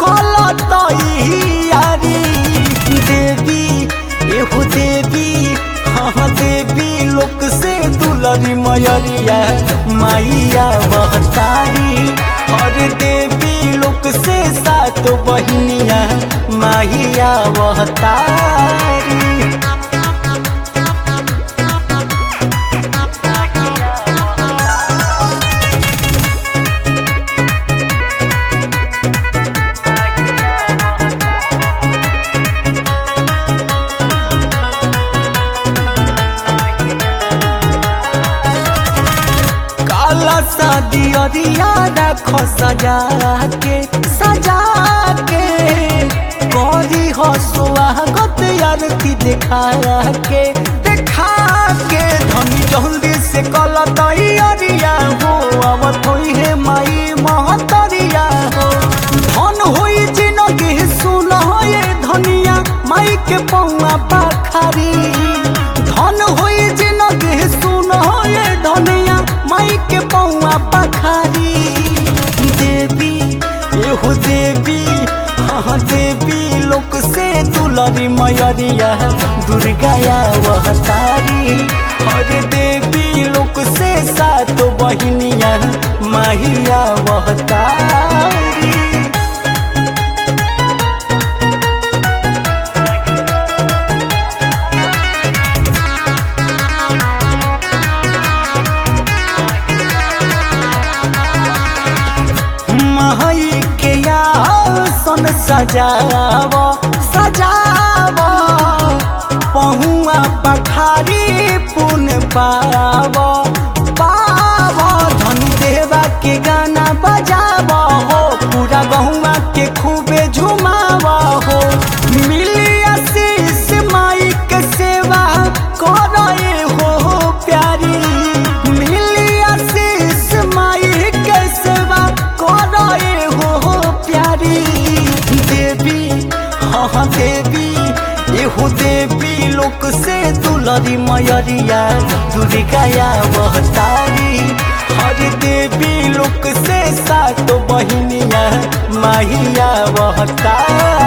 यारी देवी एहू देवी हाँ देवी लोक से दुलरी मयरिया माइया बहतारी और देवी लोक से सात बहनिया माइया बहतारी। शादी अरिया रखो सजा के गौरी हो स्वागत आरती देखा के धनी जल्दी से कल तैयारिया हो आवत होई है माई महतरिया हो धन होई जिनगी सुन होए धनिया माई के पौआ पाखारी धन होई जिनगी सुन होए धनिया माई के पौआ पखारी देवी एहू देवी हाँ देवी लोक से दुलरी मयरिया दुर्गाया वहतारी और देवी लोक से सात बहनिया माहिया वहतारी। माई के आसन सजाव पहुआ पखारी पुन पाव धन देवा के गाना बजाव हो पूरा गहुआ के खूबे झुमाव हो मिली आशीष माई के सेवा करे हो प्यारी मिली आशीष माई के सेवा करे हो प्यारी देवी हाँ देवी एहू देवी लोक से दुलरी मयरिया दुर्गाया बहतारी हर देवी लोक से सात बहनिया माहिया बहतारी।